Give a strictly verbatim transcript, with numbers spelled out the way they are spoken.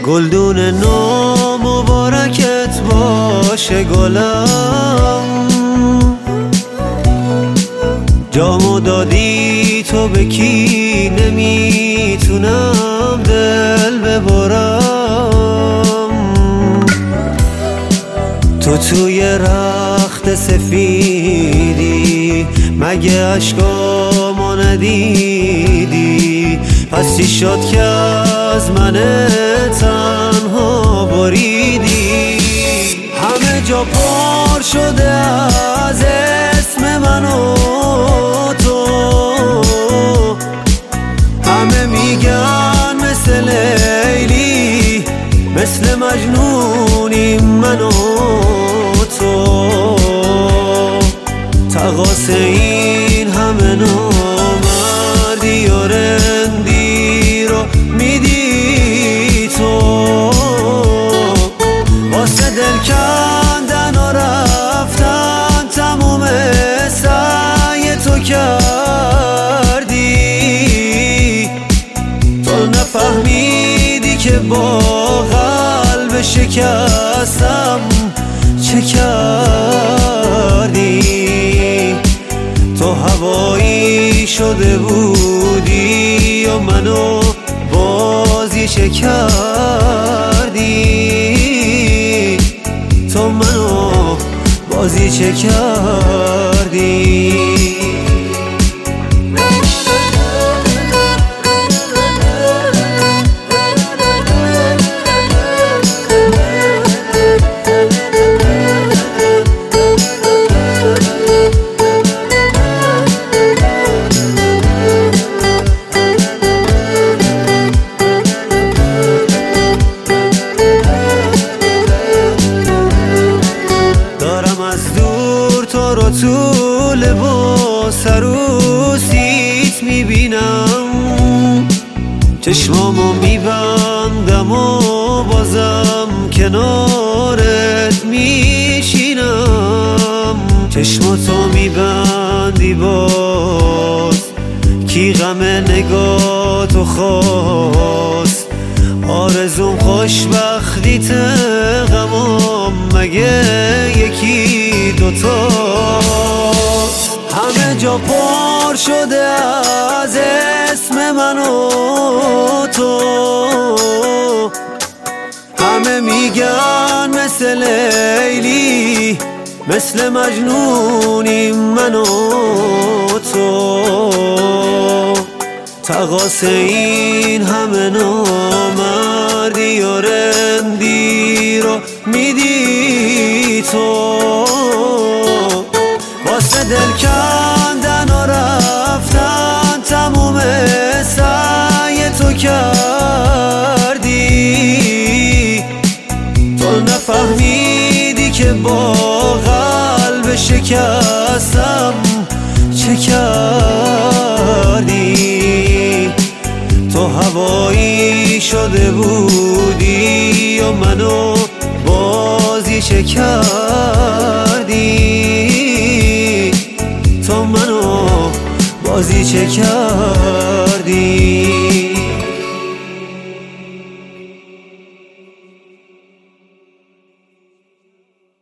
گلدون نو مبارکت باشه گلم، جامو دادی تو به کی نمیتونم دل ببرم. تو توی رخت سفیدی مگه عشقامو ندیدی؟ پس چی شد که از من تنها بریدی؟ همه جا پر شده از اسم من و تو، همه میگن مثل لیلی مثل مجنونیم من و تو. تقاس این همه نامردی و رندی رو میدی تو، واسه دل کندن و رفتن تموم سعی تو کردی. تو نفهمیدی که با قلب شکستم چه کردی. تو هوایی شده بودی و منو بازی چه کردی؟ تو منو بازی چه کردی؟ تو لباس عروسیت میبینم، چشمامو میبندم و بازم کنارت میشینم. چشماتو میبندی باز کی غم نگاتو خواست؟ آرزوم خوشبختیت غمام مگه یکی دوتا؟ همه جا پر شده از اسم من و تو، همه میگن مثل لیلی مثل مجنونیم من و تو. تقاس این همه نامردی و رندی رو میدی تو، واسه دل کندن و رفتن تموم سعی تو کردی. تو نفهمیدی که با قلب شکستم چه کردی؟ تو هوایی شده بودی و منو بازی چه کردی؟ تو منو بازی چه کردی؟